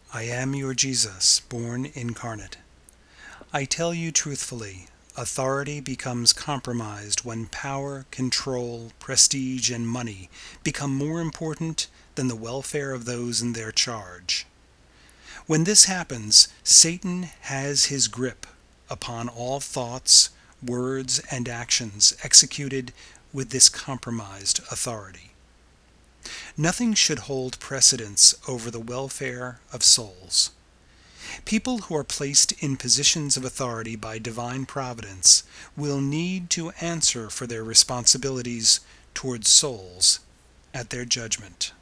I am your Jesus, born incarnate. I tell you truthfully, authority becomes compromised when power, control, prestige, and money become more important than the welfare of those in their charge. When this happens, Satan has his grip upon all thoughts, words, and actions executed with this compromised authority. Nothing should hold precedence over the welfare of souls. People who are placed in positions of authority by divine providence will need to answer for their responsibilities towards souls at their judgment.